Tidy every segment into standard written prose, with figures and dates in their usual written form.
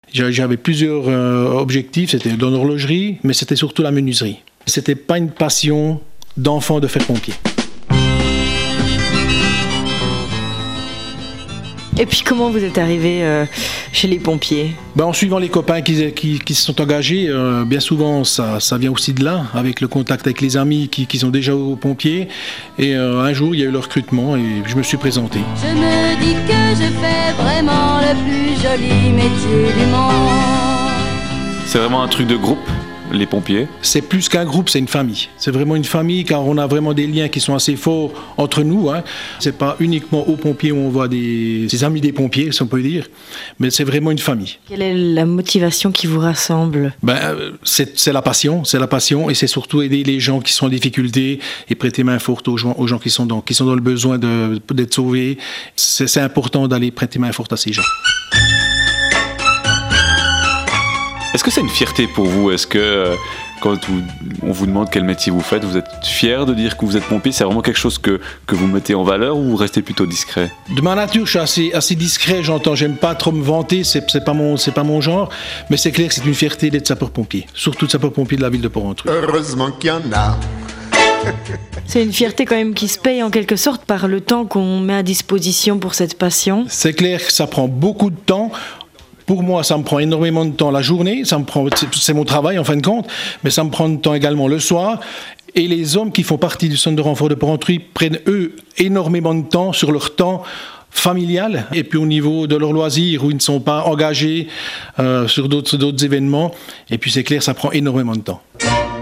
J'avais plusieurs objectifs, c'était dans l'horlogerie, mais c'était surtout la menuiserie. C'était pas une passion d'enfant de faire pompier. Et puis comment vous êtes arrivé chez les pompiers ? En suivant les copains qui se sont engagés, bien souvent ça vient aussi de là, avec le contact avec les amis qui sont déjà aux pompiers. Et un jour il y a eu le recrutement et je me suis présenté. Je me dis que je fais vraiment le plus joli métier du monde. C'est vraiment un truc de groupe ? Les pompiers? C'est plus qu'un groupe, c'est une famille. C'est vraiment une famille car on a vraiment des liens qui sont assez forts entre nous. C'est pas uniquement aux pompiers où on voit des amis des pompiers, si on peut dire, mais c'est vraiment une famille. Quelle est la motivation qui vous rassemble ? C'est la passion et c'est surtout aider les gens qui sont en difficulté et prêter main forte aux gens qui sont dans le besoin d'être sauvés. C'est important d'aller prêter main forte à ces gens. Est-ce que c'est une fierté pour vous ? Est-ce que quand on vous demande quel métier vous faites, vous êtes fier de dire que vous êtes pompier ? C'est vraiment quelque chose que vous mettez en valeur ou vous restez plutôt discret ? De ma nature, je suis assez discret, j'aime pas trop me vanter, c'est pas mon genre, mais c'est clair que c'est une fierté d'être sapeur-pompier, surtout de sapeur-pompier de la ville de Porrentruy. Heureusement qu'il y en a. C'est une fierté quand même qui se paye en quelque sorte par le temps qu'on met à disposition pour cette passion. C'est clair que ça prend beaucoup de temps. Pour moi, ça me prend énormément de temps la journée, c'est mon travail en fin de compte, mais ça me prend du temps également le soir. Et les hommes qui font partie du centre de renfort de Porrentruy prennent eux énormément de temps sur leur temps familial et puis au niveau de leurs loisirs où ils ne sont pas engagés sur d'autres événements. Et puis c'est clair, ça prend énormément de temps.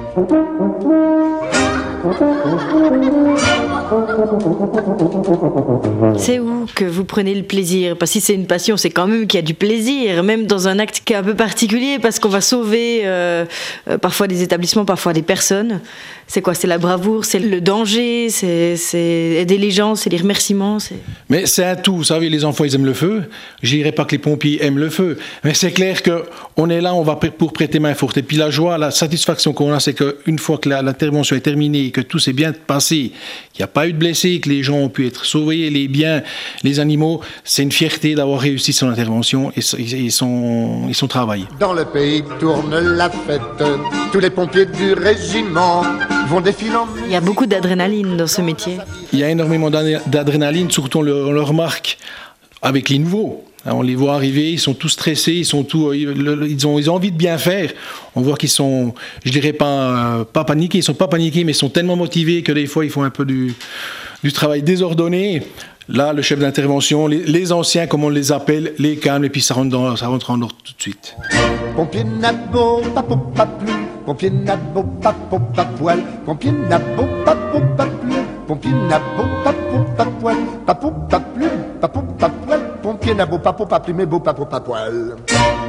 C'est où que vous prenez le plaisir ? Parce que si c'est une passion, c'est quand même qu'il y a du plaisir, même dans un acte qui est un peu particulier, parce qu'on va sauver parfois des établissements, parfois des personnes. C'est quoi ? C'est la bravoure, c'est le danger, c'est aider les gens, c'est les remerciements. Mais c'est un tout, vous savez, les enfants ils aiment le feu. Je dirais pas que les pompiers aiment le feu, mais c'est clair qu'on est là, on va pour prêter main forte. Et puis la joie, la satisfaction qu'on a, c'est qu'une fois que l'intervention est terminée, que tout s'est bien passé, qu'il n'y a pas eu de blessés, que les gens ont pu être sauvés, les biens, les animaux, c'est une fierté d'avoir réussi son intervention et son travail. Dans le pays tourne la fête, tous les pompiers du régiment vont défiler en musique. Il y a beaucoup d'adrénaline dans ce métier. Il y a énormément d'adrénaline, surtout on le remarque avec les nouveaux. On les voit arriver, ils sont tous stressés, ils ont envie de bien faire. On voit qu'ils sont, je dirais pas paniqués, ils sont pas paniqués, mais ils sont tellement motivés que des fois ils font un peu du travail désordonné. Là, le chef d'intervention, les anciens, comme on les appelle, les calme et puis ça rentre en ordre tout de suite. Pompier n'a beau, pas beau, pas plus. Pompier n'a beau, pas poil. Pompier n'a beau, pas plus. Pompier n'a beau, pas poil. Pas plus, pas poil. Pompier n'a beau, pas plus, mais beau, pas poil.